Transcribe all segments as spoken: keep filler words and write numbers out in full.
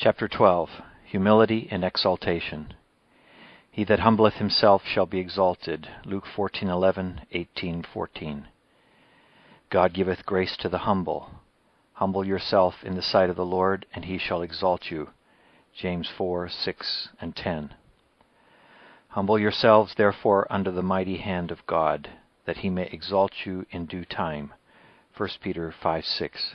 Chapter twelve. Humility and Exaltation. He that humbleth himself shall be exalted. Luke fourteen eleven, eighteen fourteen. God giveth grace to the humble. Humble yourself in the sight of the Lord, and he shall exalt you. James four, six and ten. Humble yourselves therefore under the mighty hand of God, that he may exalt you in due time. First Peter five, six.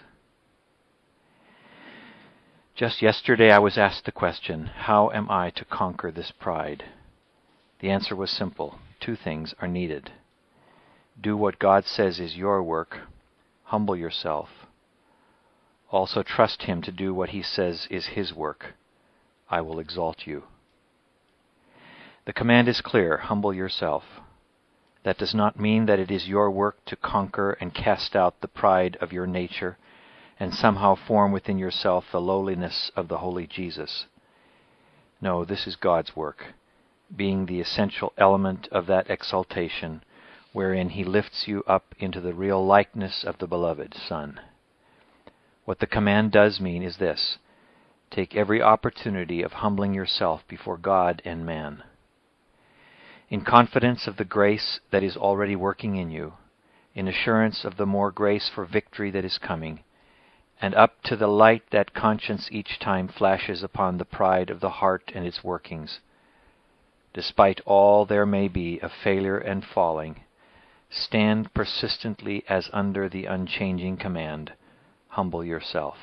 Just yesterday I was asked the question, how am I to conquer this pride? The answer was simple. Two things are needed. Do what God says is your work. Humble yourself. Also trust him to do what he says is his work. I will exalt you. The command is clear. Humble yourself. That does not mean that it is your work to conquer and cast out the pride of your nature and somehow form within yourself the lowliness of the holy Jesus. No, this is God's work, being the essential element of that exaltation wherein he lifts you up into the real likeness of the beloved Son. What the command does mean is this: take every opportunity of humbling yourself before God and man. In confidence of the grace that is already working in you, in assurance of the more grace for victory that is coming, and up to the light that conscience each time flashes upon the pride of the heart and its workings. Despite all there may be of failure and falling, stand persistently as under the unchanging command, humble yourself.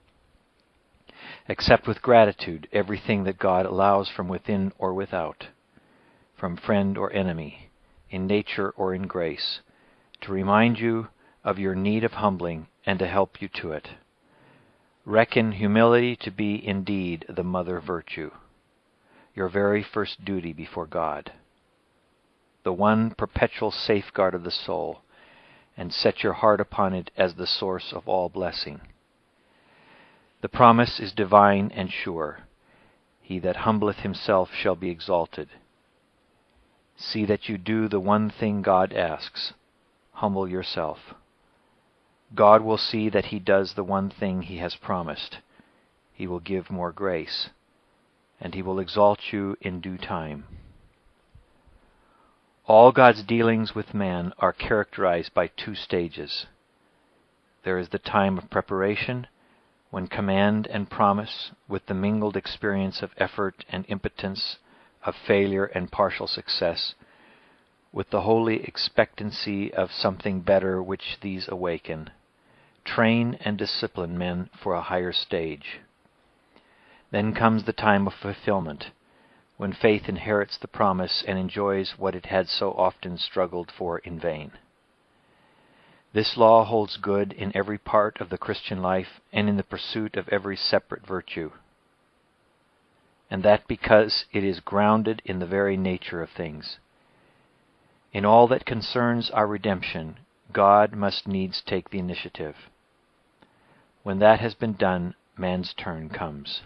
Accept with gratitude everything that God allows from within or without, from friend or enemy, in nature or in grace, to remind you of your need of humbling and to help you to it. Reckon humility to be indeed the mother virtue, your very first duty before God, the one perpetual safeguard of the soul, and set your heart upon it as the source of all blessing. The promise is divine and sure. He that humbleth himself shall be exalted. See that you do the one thing God asks. Humble yourself. God will see that he does the one thing he has promised. He will give more grace, and he will exalt you in due time. All God's dealings with man are characterized by two stages. There is the time of preparation, when command and promise, with the mingled experience of effort and impotence, of failure and partial success, with the holy expectancy of something better which these awaken, train and discipline men for a higher stage. Then comes the time of fulfillment, when faith inherits the promise and enjoys what it had so often struggled for in vain. This law holds good in every part of the Christian life and in the pursuit of every separate virtue, and that because it is grounded in the very nature of things. In all that concerns our redemption, God must needs take the initiative. When that has been done, man's turn comes.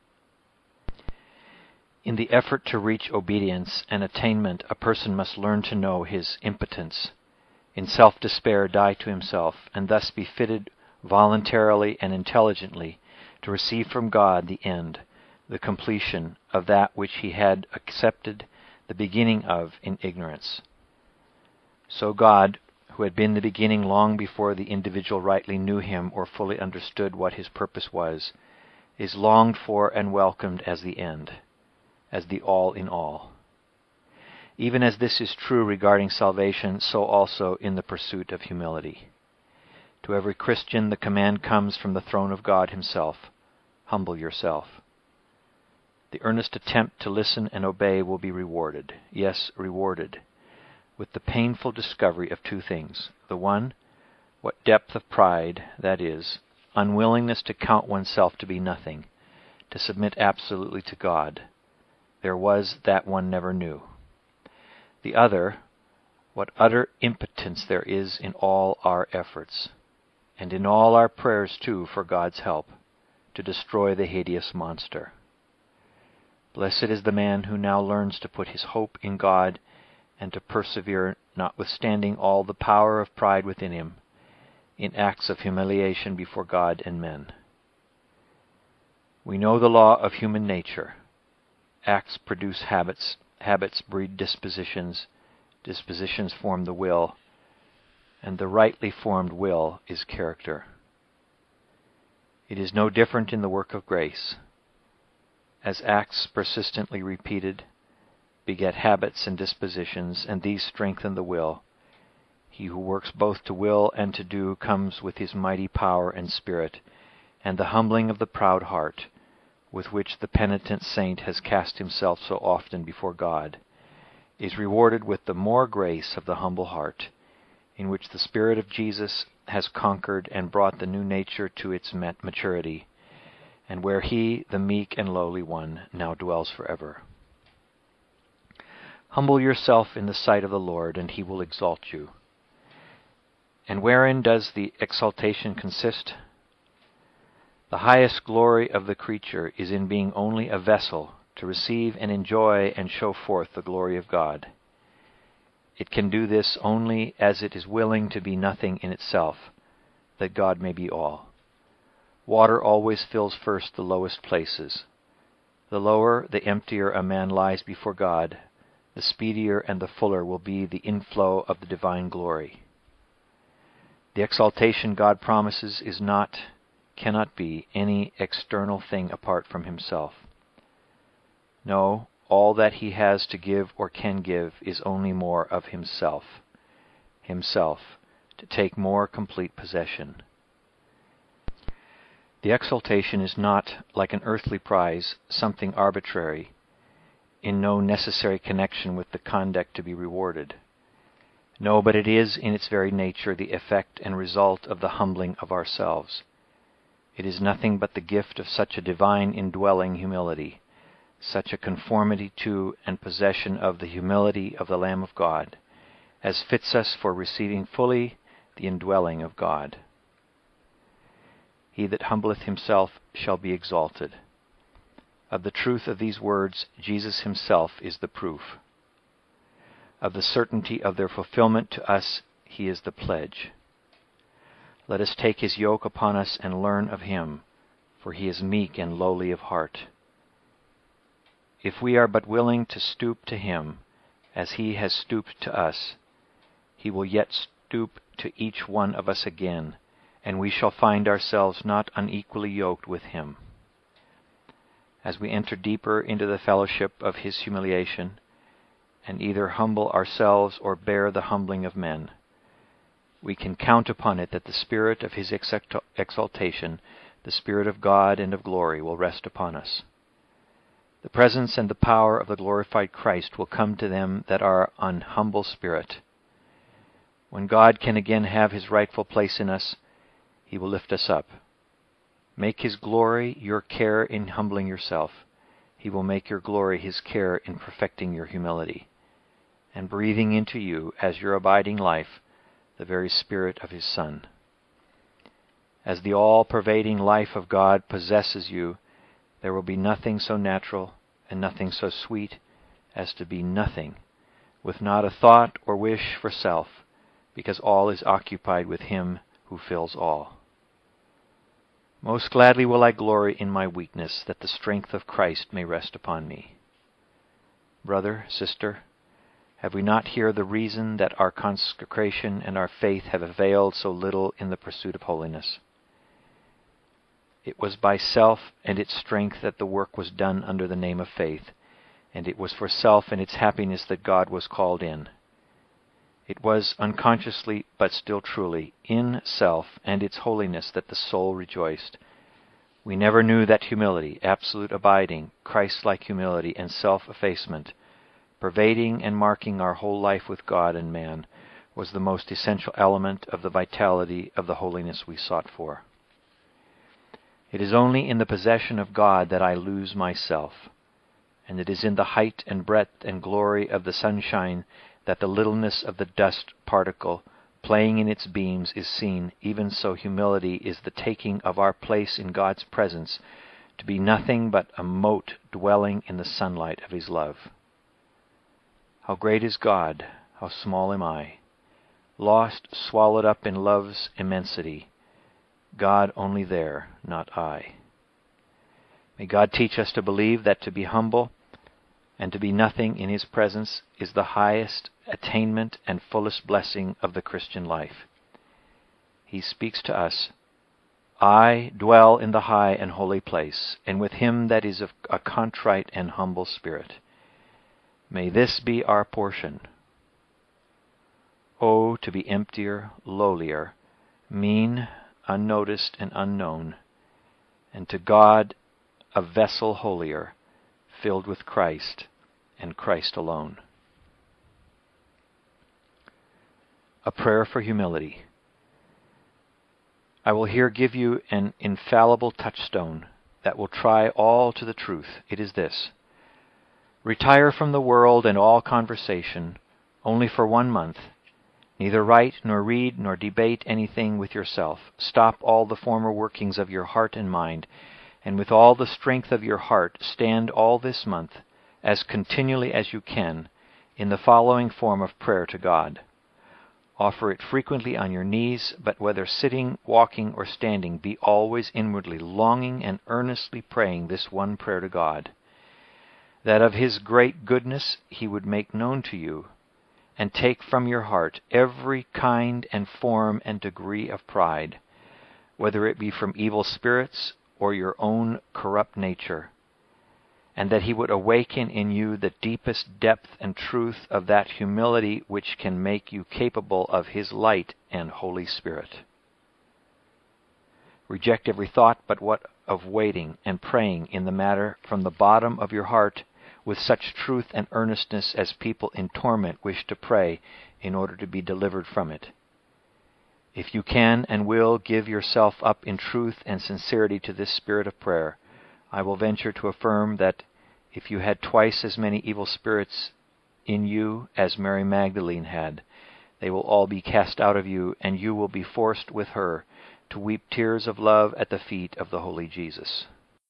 In the effort to reach obedience and attainment, a person must learn to know his impotence, in self-despair die to himself, and thus be fitted voluntarily and intelligently to receive from God the end, the completion of that which he had accepted the beginning of in ignorance. So God, who had been the beginning long before the individual rightly knew him or fully understood what his purpose was, is longed for and welcomed as the end, as the all in all. Even as this is true regarding salvation, so also in the pursuit of humility. To every Christian the command comes from the throne of God himself: humble yourself. The earnest attempt to listen and obey will be rewarded, yes, rewarded, with the painful discovery of two things. The one, what depth of pride, that is, unwillingness to count oneself to be nothing, to submit absolutely to God, there was that one never knew. The other, what utter impotence there is in all our efforts, and in all our prayers too for God's help, to destroy the hideous monster. Blessed is the man who now learns to put his hope in God and to persevere, notwithstanding all the power of pride within him, in acts of humiliation before God and men. We know the law of human nature. Acts produce habits, habits breed dispositions, dispositions form the will, and the rightly formed will is character. It is no different in the work of grace. As acts persistently repeated beget habits and dispositions, and these strengthen the will, he who works both to will and to do comes with his mighty power and spirit, and the humbling of the proud heart, with which the penitent saint has cast himself so often before God, is rewarded with the more grace of the humble heart, in which the Spirit of Jesus has conquered and brought the new nature to its maturity, and where he, the meek and lowly one, now dwells forever. Humble yourself in the sight of the Lord, and he will exalt you. And wherein does the exaltation consist? The highest glory of the creature is in being only a vessel to receive and enjoy and show forth the glory of God. It can do this only as it is willing to be nothing in itself, that God may be all. Water always fills first the lowest places. The lower, the emptier a man lies before God, the speedier and the fuller will be the inflow of the divine glory. The exaltation God promises is not, cannot be, any external thing apart from himself. No, all that he has to give or can give is only more of himself, himself, to take more complete possession. The exaltation is not, like an earthly prize, something arbitrary, in no necessary connection with the conduct to be rewarded. No, but it is in its very nature the effect and result of the humbling of ourselves. It is nothing but the gift of such a divine indwelling humility, such a conformity to and possession of the humility of the Lamb of God, as fits us for receiving fully the indwelling of God. He that humbleth himself shall be exalted. Of the truth of these words, Jesus himself is the proof. Of the certainty of their fulfillment to us, he is the pledge. Let us take his yoke upon us and learn of him, for he is meek and lowly of heart. If we are but willing to stoop to him, as he has stooped to us, he will yet stoop to each one of us again, and we shall find ourselves not unequally yoked with him. As we enter deeper into the fellowship of his humiliation, and either humble ourselves or bear the humbling of men, we can count upon it that the Spirit of his exaltation, the Spirit of God and of glory, will rest upon us. The presence and the power of the glorified Christ will come to them that are an humble spirit. When God can again have his rightful place in us, he will lift us up. Make his glory your care in humbling yourself. He will make your glory his care in perfecting your humility, and breathing into you, as your abiding life, the very Spirit of his Son. As the all-pervading life of God possesses you, there will be nothing so natural and nothing so sweet as to be nothing, with not a thought or wish for self, because all is occupied with him who fills all. Most gladly will I glory in my weakness, that the strength of Christ may rest upon me. Brother, sister, have we not here the reason that our consecration and our faith have availed so little in the pursuit of holiness? It was by self and its strength that the work was done under the name of faith, and it was for self and its happiness that God was called in. It was unconsciously, but still truly, in self and its holiness that the soul rejoiced. We never knew that humility, absolute abiding, Christ-like humility and self-effacement, pervading and marking our whole life with God and man, was the most essential element of the vitality of the holiness we sought for. It is only in the possession of God that I lose myself, and it is in the height and breadth and glory of the sunshine that the littleness of the dust particle playing in its beams is seen. Even so humility is the taking of our place in God's presence to be nothing but a mote dwelling in the sunlight of his love. How great is God, how small am I, lost, swallowed up in love's immensity, God only there, not I. May God teach us to believe that to be humble and to be nothing in His presence is the highest attainment and fullest blessing of the Christian life. He speaks to us, "I dwell in the high and holy place, and with him that is of a contrite and humble spirit." May this be our portion. Oh, to be emptier, lowlier, mean, unnoticed, and unknown, and to God a vessel holier, filled with Christ and Christ alone. A prayer for humility. I will here give you an infallible touchstone that will try all to the truth. It is this: retire from the world and all conversation, only for one month. Neither write, nor read, nor debate anything with yourself. Stop all the former workings of your heart and mind, and with all the strength of your heart stand all this month, as continually as you can, in the following form of prayer to God. Offer it frequently on your knees, but whether sitting, walking, or standing, be always inwardly longing and earnestly praying this one prayer to God: that of His great goodness He would make known to you, and take from your heart every kind and form and degree of pride, whether it be from evil spirits or your own corrupt nature, and that He would awaken in you the deepest depth and truth of that humility which can make you capable of His light and Holy Spirit. Reject every thought but what of waiting and praying in the matter from the bottom of your heart, with such truth and earnestness as people in torment wish to pray in order to be delivered from it. If you can and will give yourself up in truth and sincerity to this spirit of prayer, I will venture to affirm that if you had twice as many evil spirits in you as Mary Magdalene had, they will all be cast out of you, and you will be forced with her to weep tears of love at the feet of the holy Jesus.